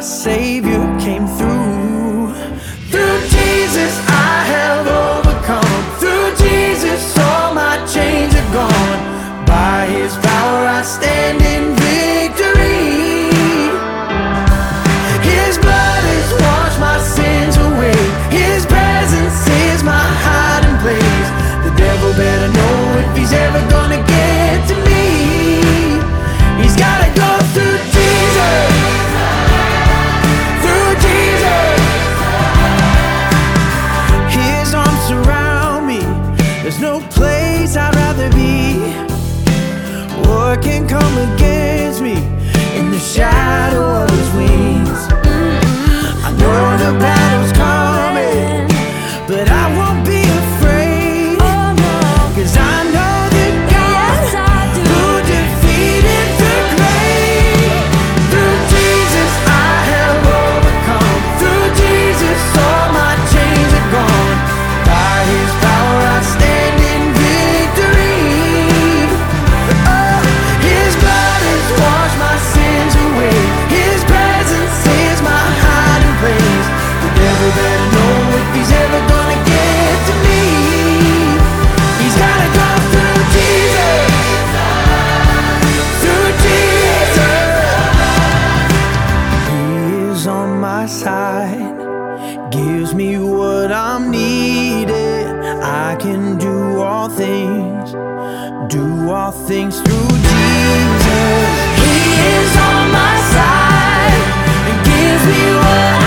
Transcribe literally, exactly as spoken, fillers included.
Savior came through. Through Jesus I have overcome. Through Jesus all my chains are gone. By His power I stand in victory. His blood has washed my sins away. His presence is my hiding place. The devil better know if he's ever gonna get to me, he's gotta go through Jesus. Through Jesus. His arms surround me. There's no place I'd rather be. What can come against me in the shadow of His wings? I know the battle's coming, but I won't be afraid, 'cause I know that God, who defeated the grave. Through Jesus I have overcome. Through Jesus all my chains are gone. By His power I stand in victory. Oh, His blood has washed my sins away. His presence is my hiding place. The devil better know if he's ever gonna get to me, he's gotta go through Jesus. Through Jesus. He is on my side, gives me what I'm needed. I can do all things, do all things through Jesus. He is on my side and gives me what I